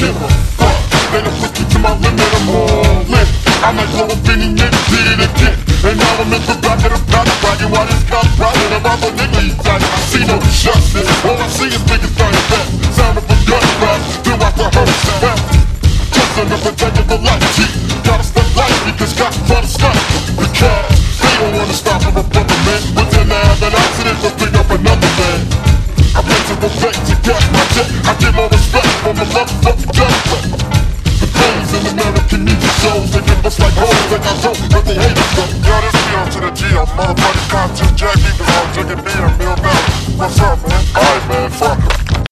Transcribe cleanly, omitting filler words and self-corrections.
give a fuck. Then I push me to my limit, I'm all in. I might blow up any nigga, did it again. And now I'm in the back of the back, bragging while this cop riding. I'm off a nigga, he's tight. I see no justice. All I see is niggas trying back. Sound of a gun blast, then I rehearse that. Just enough protecting the life, G. Gotta step light because cops try to snipe. Because they don't wanna stop for a brother, man. But then I have an accident to pick up another man. I went to the bank to cash my check. I get more respect from the motherfucking Democrat. The planes in American media shows, they give us like hoes like I don't, but they hate us though. Yo, this me on to the G, I'm motherfucking conscious, Jack, keep it on, drinking beer, Mill Valley. What's up, man? Alright, man, fuck it.